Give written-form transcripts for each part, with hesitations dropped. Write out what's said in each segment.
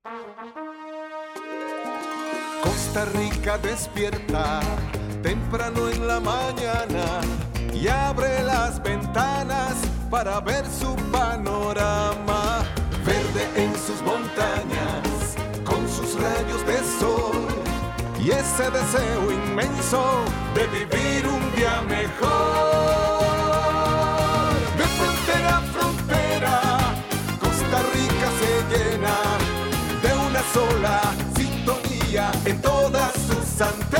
Costa Rica despierta temprano en la mañana y abre las ventanas para ver su panorama. Verde en sus montañas, con sus rayos de sol y ese deseo inmenso de vivir un día mejor. De frontera a frontera, Costa Rica se llena de una sola sintonía en todas sus antenas.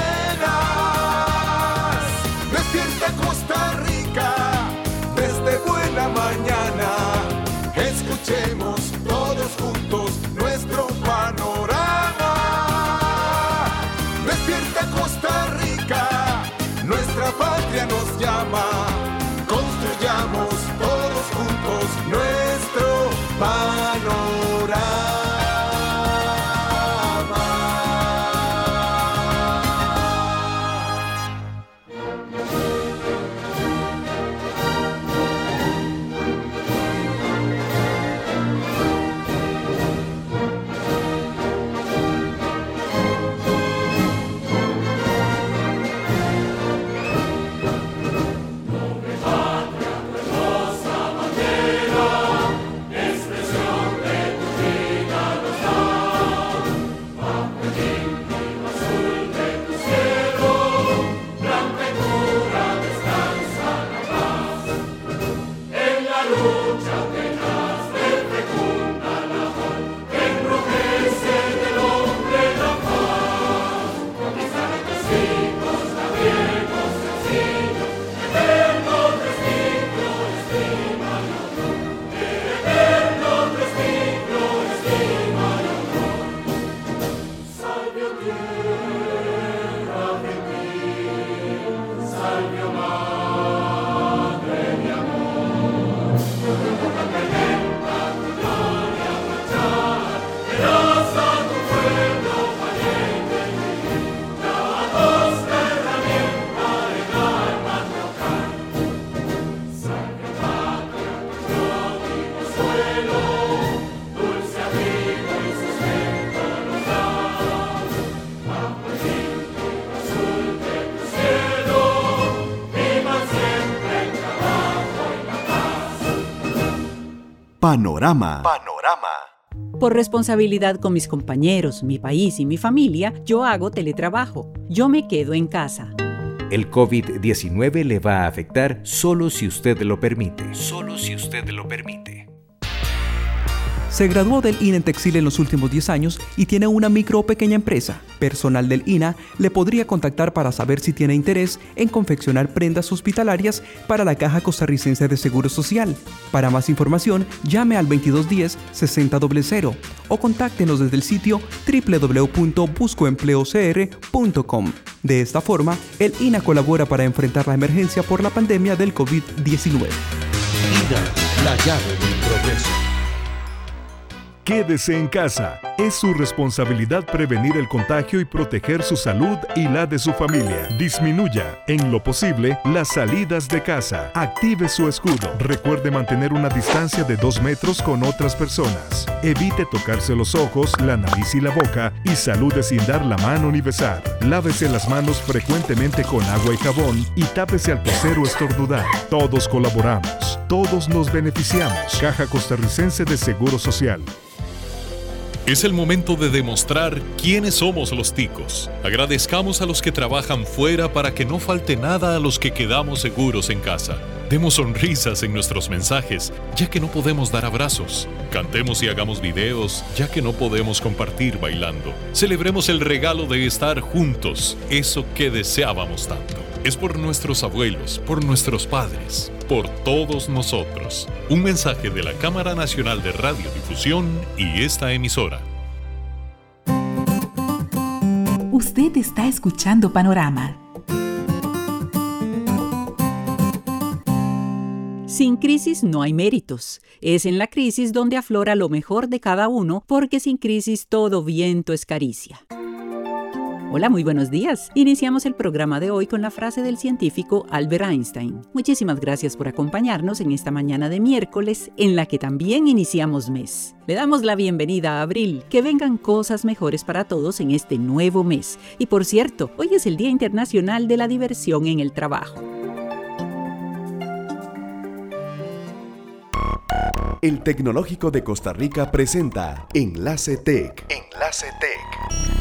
Despierta Costa Rica desde buena mañana. Escuchemos todos juntos nuestro panorama. Despierta Costa Rica, nuestra patria nos llama. Construyamos todos juntos nuestro panorama. Panorama. Por responsabilidad con mis compañeros, mi país y mi familia, yo hago teletrabajo. Yo me quedo en casa. El COVID-19 le va a afectar solo si usted lo permite. Se graduó del INA en textil en los últimos 10 años y tiene una micro o pequeña empresa. Personal del INA le podría contactar para saber si tiene interés en confeccionar prendas hospitalarias para la Caja Costarricense de Seguro Social. Para más información, llame al 2210-6000 o contáctenos desde el sitio www.buscoempleocr.com. De esta forma, el INA colabora para enfrentar la emergencia por la pandemia del COVID-19. INA, la llave del progreso. Quédese en casa. Es su responsabilidad prevenir el contagio y proteger su salud y la de su familia. Disminuya, en lo posible, las salidas de casa. Active su escudo. Recuerde mantener una distancia de 2 metros con otras personas. Evite tocarse los ojos, la nariz y la boca y salude sin dar la mano ni besar. Lávese las manos frecuentemente con agua y jabón y tápese al toser o estornudar. Todos colaboramos. Todos nos beneficiamos. Caja Costarricense de Seguro Social. Es el momento de demostrar quiénes somos los ticos. Agradezcamos a los que trabajan fuera para que no falte nada a los que quedamos seguros en casa. Demos sonrisas en nuestros mensajes, ya que no podemos dar abrazos. Cantemos y hagamos videos, ya que no podemos compartir bailando. Celebremos el regalo de estar juntos, eso que deseábamos tanto. Es por nuestros abuelos, por nuestros padres, por todos nosotros. Un mensaje de la Cámara Nacional de Radiodifusión y esta emisora. Usted está escuchando Panorama. Sin crisis no hay méritos. Es en la crisis donde aflora lo mejor de cada uno, porque sin crisis todo viento es caricia. Hola, muy buenos días. Iniciamos el programa de hoy con la frase del científico Albert Einstein. Muchísimas gracias por acompañarnos en esta mañana de miércoles, en la que también iniciamos mes. Le damos la bienvenida a abril, que vengan cosas mejores para todos en este nuevo mes. Y por cierto, hoy es el Día Internacional de la Diversión en el Trabajo. El Tecnológico de Costa Rica presenta Enlace Tech. Enlace Tech.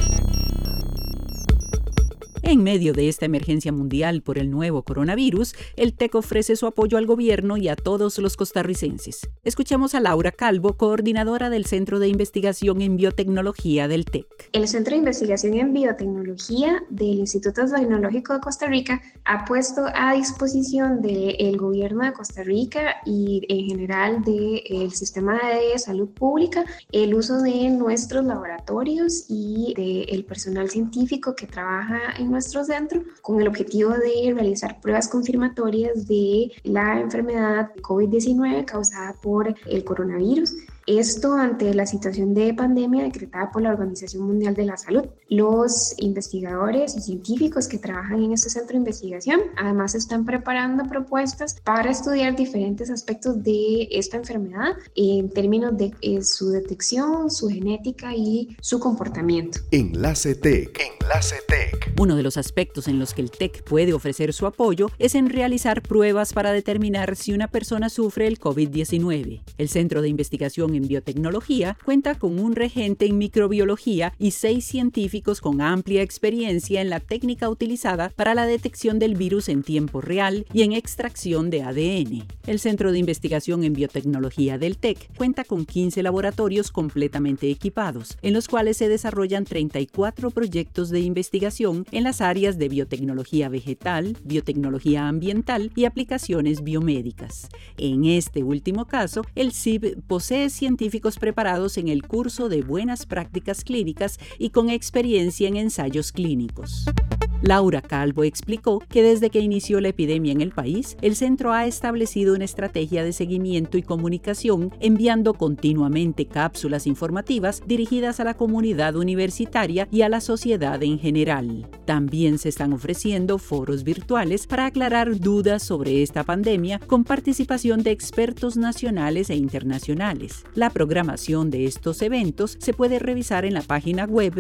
En medio de esta emergencia mundial por el nuevo coronavirus, el TEC ofrece su apoyo al gobierno y a todos los costarricenses. Escuchamos a Laura Calvo, coordinadora del Centro de Investigación en Biotecnología del TEC. El Centro de Investigación en Biotecnología del Instituto Tecnológico de Costa Rica ha puesto a disposición del gobierno de Costa Rica y en general del sistema de salud pública el uso de nuestros laboratorios y del personal científico que trabaja en nuestro centro con el objetivo de realizar pruebas confirmatorias de la enfermedad COVID-19 causada por el coronavirus. Esto ante la situación de pandemia decretada por la Organización Mundial de la Salud. Los investigadores y científicos que trabajan en este centro de investigación además están preparando propuestas para estudiar diferentes aspectos de esta enfermedad en términos de su detección, su genética y su comportamiento. Enlace Tech. Enlace Tech. Uno de los aspectos en los que el TEC puede ofrecer su apoyo es en realizar pruebas para determinar si una persona sufre el COVID-19. El Centro de Investigación en Biotecnología cuenta con un regente en microbiología y 6 científicos con amplia experiencia en la técnica utilizada para la detección del virus en tiempo real y en extracción de ADN. El Centro de Investigación en Biotecnología del TEC cuenta con 15 laboratorios completamente equipados, en los cuales se desarrollan 34 proyectos de investigación en las áreas de biotecnología vegetal, biotecnología ambiental y aplicaciones biomédicas. En este último caso, el CIB posee científicos preparados en el curso de Buenas Prácticas Clínicas y con experiencia en ensayos clínicos. Laura Calvo explicó que desde que inició la epidemia en el país, el centro ha establecido una estrategia de seguimiento y comunicación, enviando continuamente cápsulas informativas dirigidas a la comunidad universitaria y a la sociedad en general. También se están ofreciendo foros virtuales para aclarar dudas sobre esta pandemia con participación de expertos nacionales e internacionales. La programación de estos eventos se puede revisar en la página web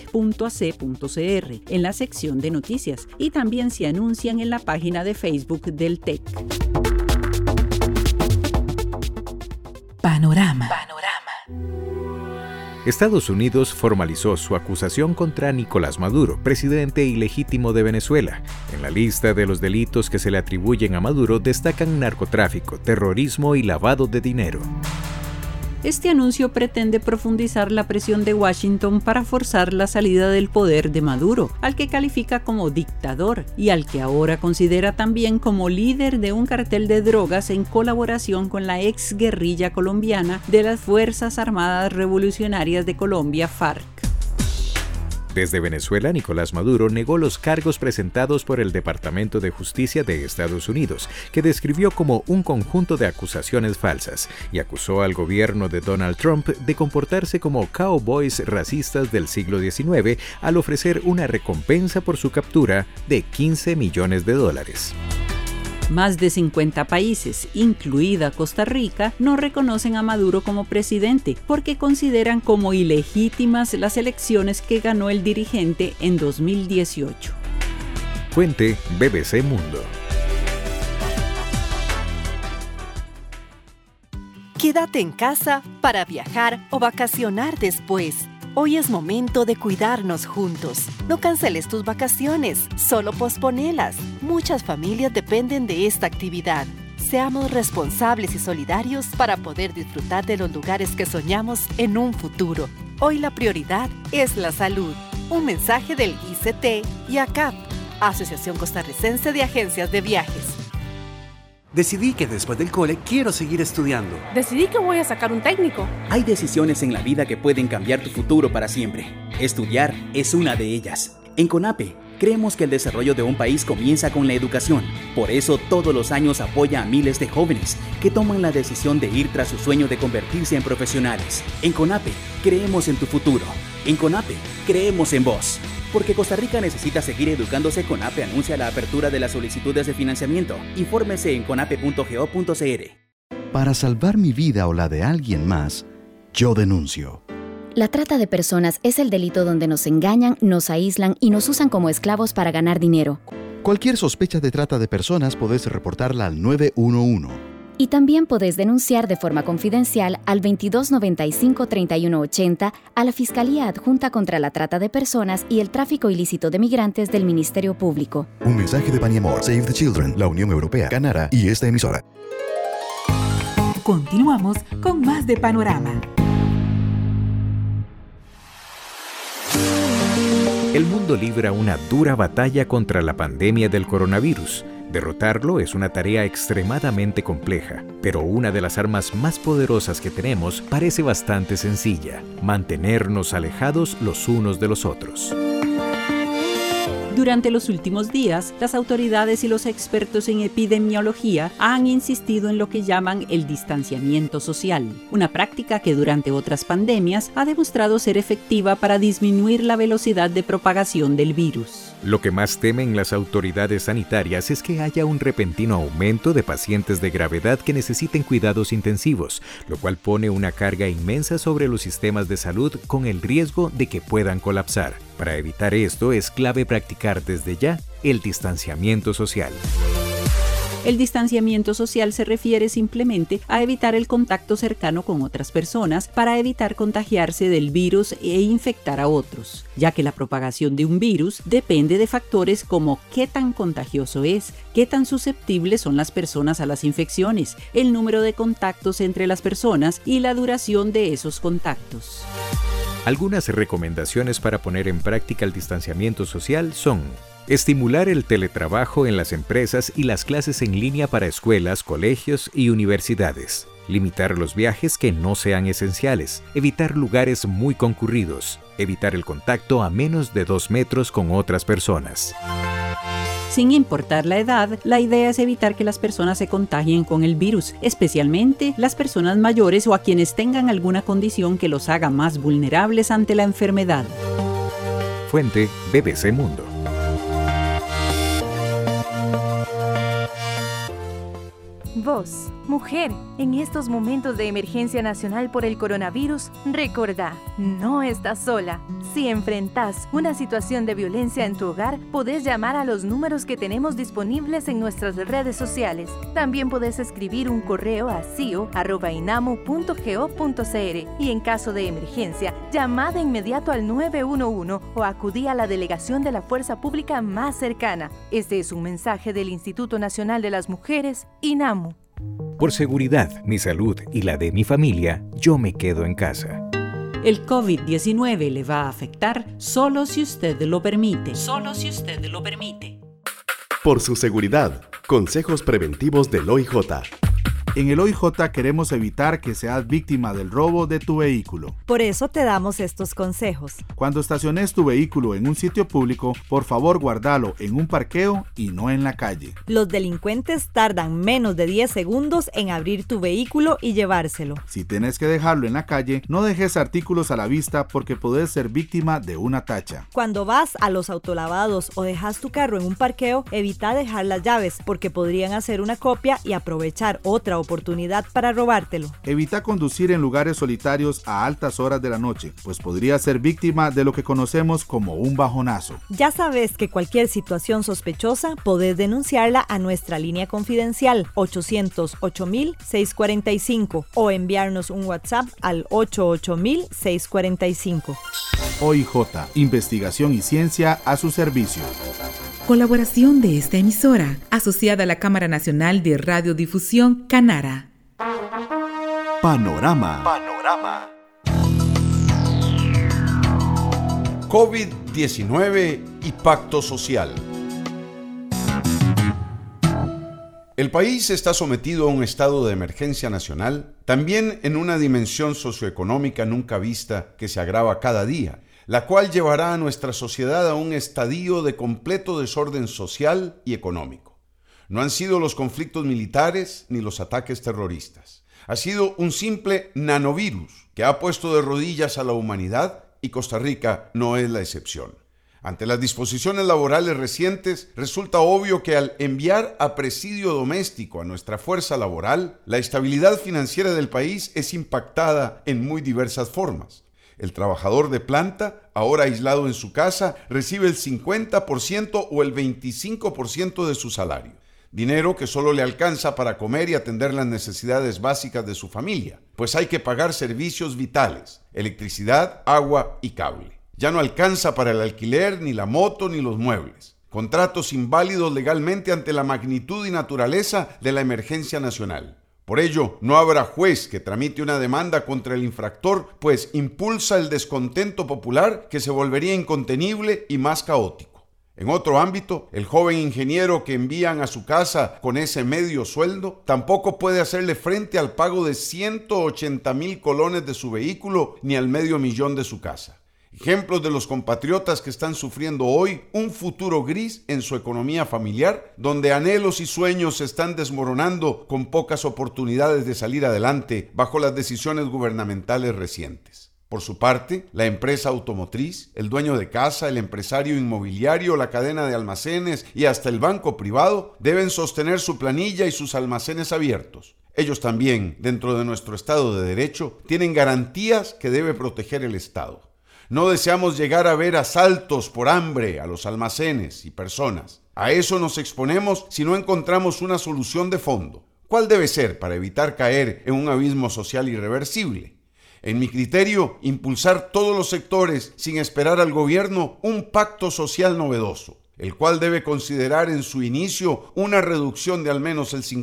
tec.ac.cr, en la sección de noticias, y también se anuncian en la página de Facebook del TEC. Panorama. Estados Unidos formalizó su acusación contra Nicolás Maduro, presidente ilegítimo de Venezuela. En la lista de los delitos que se le atribuyen a Maduro destacan narcotráfico, terrorismo y lavado de dinero. Este anuncio pretende profundizar la presión de Washington para forzar la salida del poder de Maduro, al que califica como dictador y al que ahora considera también como líder de un cartel de drogas en colaboración con la exguerrilla colombiana de las Fuerzas Armadas Revolucionarias de Colombia, FARC. Desde Venezuela, Nicolás Maduro negó los cargos presentados por el Departamento de Justicia de Estados Unidos, que describió como un conjunto de acusaciones falsas, y acusó al gobierno de Donald Trump de comportarse como cowboys racistas del siglo XIX al ofrecer una recompensa por su captura de $15 millones. Más de 50 países, incluida Costa Rica, no reconocen a Maduro como presidente porque consideran como ilegítimas las elecciones que ganó el dirigente en 2018. Fuente BBC Mundo. Quédate en casa para viajar o vacacionar después. Hoy es momento de cuidarnos juntos. No canceles tus vacaciones, solo posponelas. Muchas familias dependen de esta actividad. Seamos responsables y solidarios para poder disfrutar de los lugares que soñamos en un futuro. Hoy la prioridad es la salud. Un mensaje del ICT y ACAP, Asociación Costarricense de Agencias de Viajes. Decidí que después del cole quiero seguir estudiando. Decidí que voy a sacar un técnico. Hay decisiones en la vida que pueden cambiar tu futuro para siempre. Estudiar es una de ellas. En CONAPE, creemos que el desarrollo de un país comienza con la educación. Por eso, todos los años apoya a miles de jóvenes que toman la decisión de ir tras su sueño de convertirse en profesionales. En CONAPE, creemos en tu futuro. En CONAPE, creemos en vos. Porque Costa Rica necesita seguir educándose, CONAPE anuncia la apertura de las solicitudes de financiamiento. Infórmese en conape.go.cr. Para salvar mi vida o la de alguien más, yo denuncio. La trata de personas es el delito donde nos engañan, nos aíslan y nos usan como esclavos para ganar dinero. Cualquier sospecha de trata de personas podés reportarla al 911. Y también podés denunciar de forma confidencial al 2295-3180 a la Fiscalía Adjunta contra la Trata de Personas y el Tráfico Ilícito de Migrantes del Ministerio Público. Un mensaje de Paniamor, Save the Children, la Unión Europea, Canara y esta emisora. Continuamos con más de Panorama. El mundo libra una dura batalla contra la pandemia del coronavirus. Derrotarlo es una tarea extremadamente compleja, pero una de las armas más poderosas que tenemos parece bastante sencilla: mantenernos alejados los unos de los otros. Durante los últimos días, las autoridades y los expertos en epidemiología han insistido en lo que llaman el distanciamiento social, una práctica que durante otras pandemias ha demostrado ser efectiva para disminuir la velocidad de propagación del virus. Lo que más temen las autoridades sanitarias es que haya un repentino aumento de pacientes de gravedad que necesiten cuidados intensivos, lo cual pone una carga inmensa sobre los sistemas de salud con el riesgo de que puedan colapsar. Para evitar esto es clave practicar desde ya el distanciamiento social. El distanciamiento social se refiere simplemente a evitar el contacto cercano con otras personas para evitar contagiarse del virus e infectar a otros, ya que la propagación de un virus depende de factores como qué tan contagioso es, qué tan susceptibles son las personas a las infecciones, el número de contactos entre las personas y la duración de esos contactos. Algunas recomendaciones para poner en práctica el distanciamiento social son: estimular el teletrabajo en las empresas y las clases en línea para escuelas, colegios y universidades. Limitar los viajes que no sean esenciales. Evitar lugares muy concurridos. Evitar el contacto a menos de 2 metros con otras personas. Sin importar la edad, la idea es evitar que las personas se contagien con el virus, especialmente las personas mayores o a quienes tengan alguna condición que los haga más vulnerables ante la enfermedad. Fuente: BBC Mundo. Vos, mujer, en estos momentos de emergencia nacional por el coronavirus, recordá, no estás sola. Si enfrentás una situación de violencia en tu hogar, podés llamar a los números que tenemos disponibles en nuestras redes sociales. También podés escribir un correo a cio@inamu.go.cr y en caso de emergencia, llamá de inmediato al 911 o acudí a la delegación de la fuerza pública más cercana. Este es un mensaje del Instituto Nacional de las Mujeres, INAMU. Por seguridad, mi salud y la de mi familia, yo me quedo en casa. El COVID-19 le va a afectar solo si usted lo permite. Solo si usted lo permite. Por su seguridad, consejos preventivos del OIJ. En el OIJ queremos evitar que seas víctima del robo de tu vehículo. Por eso te damos estos consejos. Cuando estaciones tu vehículo en un sitio público, por favor guárdalo en un parqueo y no en la calle. Los delincuentes tardan menos de 10 segundos en abrir tu vehículo y llevárselo. Si tienes que dejarlo en la calle, no dejes artículos a la vista porque podés ser víctima de una tacha. Cuando vas a los autolavados o dejas tu carro en un parqueo, evita dejar las llaves porque podrían hacer una copia y aprovechar otra oportunidad para robártelo. Evita conducir en lugares solitarios a altas horas de la noche, pues podría ser víctima de lo que conocemos como un bajonazo. Ya sabes que cualquier situación sospechosa podés denunciarla a nuestra línea confidencial 808-645 o enviarnos un WhatsApp al 88000-645. OIJ, investigación y ciencia a su servicio. Colaboración de esta emisora, asociada a la Cámara Nacional de Radiodifusión, Canara. Panorama. COVID-19 y pacto social. El país está sometido a un estado de emergencia nacional, también en una dimensión socioeconómica nunca vista que se agrava cada día, la cual llevará a nuestra sociedad a un estadio de completo desorden social y económico. No han sido los conflictos militares ni los ataques terroristas. Ha sido un simple nanovirus que ha puesto de rodillas a la humanidad y Costa Rica no es la excepción. Ante las disposiciones laborales recientes, resulta obvio que al enviar a presidio doméstico a nuestra fuerza laboral, la estabilidad financiera del país es impactada en muy diversas formas. El trabajador de planta, ahora aislado en su casa, recibe el 50% o el 25% de su salario. Dinero que solo le alcanza para comer y atender las necesidades básicas de su familia, pues hay que pagar servicios vitales, electricidad, agua y cable. Ya no alcanza para el alquiler, ni la moto, ni los muebles. Contratos inválidos legalmente ante la magnitud y naturaleza de la emergencia nacional. Por ello, no habrá juez que tramite una demanda contra el infractor, pues impulsa el descontento popular que se volvería incontenible y más caótico. En otro ámbito, el joven ingeniero que envían a su casa con ese medio sueldo tampoco puede hacerle frente al pago de 180,000 colones de su vehículo ni al $500,000 de su casa. Ejemplos de los compatriotas que están sufriendo hoy un futuro gris en su economía familiar, donde anhelos y sueños se están desmoronando con pocas oportunidades de salir adelante bajo las decisiones gubernamentales recientes. Por su parte, la empresa automotriz, el dueño de casa, el empresario inmobiliario, la cadena de almacenes y hasta el banco privado deben sostener su planilla y sus almacenes abiertos. Ellos también, dentro de nuestro Estado de Derecho, tienen garantías que debe proteger el Estado. No deseamos llegar a ver asaltos por hambre a los almacenes y personas. A eso nos exponemos si no encontramos una solución de fondo. ¿Cuál debe ser para evitar caer en un abismo social irreversible? En mi criterio, impulsar todos los sectores sin esperar al gobierno un pacto social novedoso, el cual debe considerar en su inicio una reducción de al menos el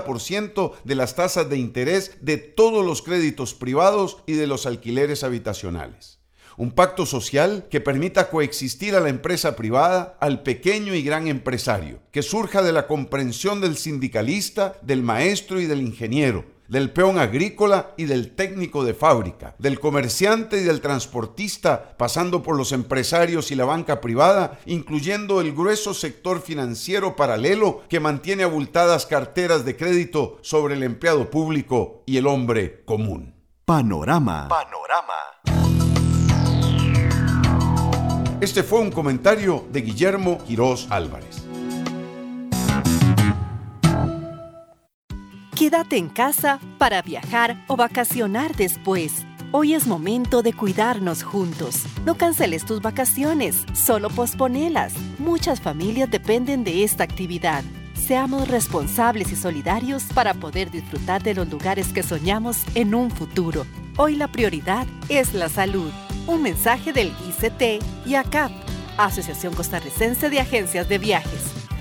50% de las tasas de interés de todos los créditos privados y de los alquileres habitacionales. Un pacto social que permita coexistir a la empresa privada, al pequeño y gran empresario, que surja de la comprensión del sindicalista, del maestro y del ingeniero, del peón agrícola y del técnico de fábrica, del comerciante y del transportista, pasando por los empresarios y la banca privada, incluyendo el grueso sector financiero paralelo que mantiene abultadas carteras de crédito sobre el empleado público y el hombre común. Panorama. Este fue un comentario de Guillermo Quirós Álvarez. Quédate en casa para viajar o vacacionar después. Hoy es momento de cuidarnos juntos. No canceles tus vacaciones, solo posponelas. Muchas familias dependen de esta actividad. Seamos responsables y solidarios para poder disfrutar de los lugares que soñamos en un futuro. Hoy la prioridad es la salud. Un mensaje del ICT y ACAP, Asociación Costarricense de Agencias de Viajes.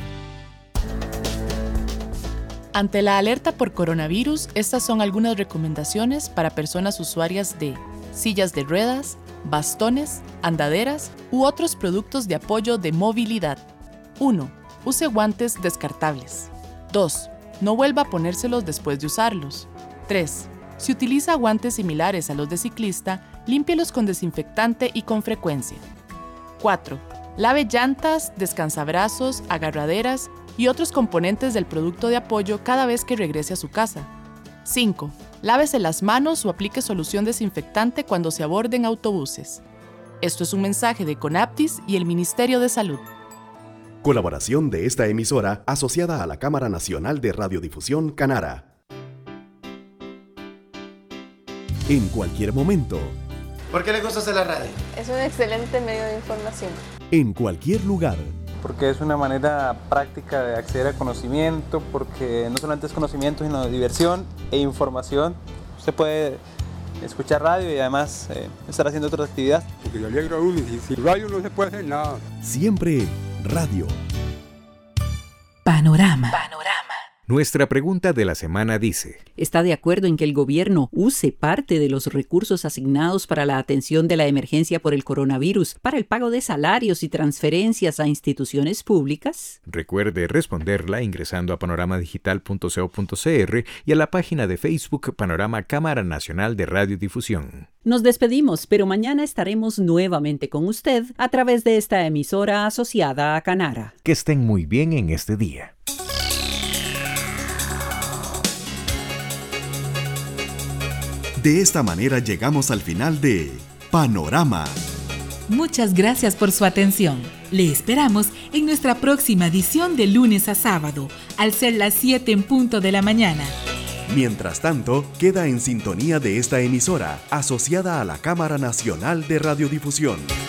Ante la alerta por coronavirus, estas son algunas recomendaciones para personas usuarias de sillas de ruedas, bastones, andaderas u otros productos de apoyo de movilidad. 1. Use guantes descartables. 2. No vuelva a ponérselos después de usarlos. 3. Si utiliza guantes similares a los de ciclista, límpielos con desinfectante y con frecuencia. 4. Lave llantas, descansabrazos, agarraderas y otros componentes del producto de apoyo cada vez que regrese a su casa. 5. Lávese las manos o aplique solución desinfectante cuando se aborden autobuses. Esto es un mensaje de CONAPTIS y el Ministerio de Salud. Colaboración de esta emisora asociada a la Cámara Nacional de Radiodifusión Canara. En cualquier momento. ¿Por qué le gusta hacer la radio? Es un excelente medio de información. En cualquier lugar. Porque es una manera práctica de acceder a conocimiento, porque no solamente es conocimiento, sino diversión e información. Usted puede escuchar radio y además estar haciendo otras actividades. Porque le alegra a uno y sin radio no se puede hacer nada. Siempre radio. Panorama. Nuestra pregunta de la semana dice: ¿Está de acuerdo en que el gobierno use parte de los recursos asignados para la atención de la emergencia por el coronavirus para el pago de salarios y transferencias a instituciones públicas? Recuerde responderla ingresando a panoramadigital.co.cr y a la página de Facebook Panorama Cámara Nacional de Radiodifusión. Nos despedimos, pero mañana estaremos nuevamente con usted a través de esta emisora asociada a Canara. Que estén muy bien en este día. De esta manera llegamos al final de Panorama, Muchas gracias por su atención. Le esperamos en nuestra próxima edición de lunes a sábado, al ser las 7 en punto de la mañana. Mientras tanto, queda en sintonía de esta emisora, asociada a la Cámara Nacional de Radiodifusión.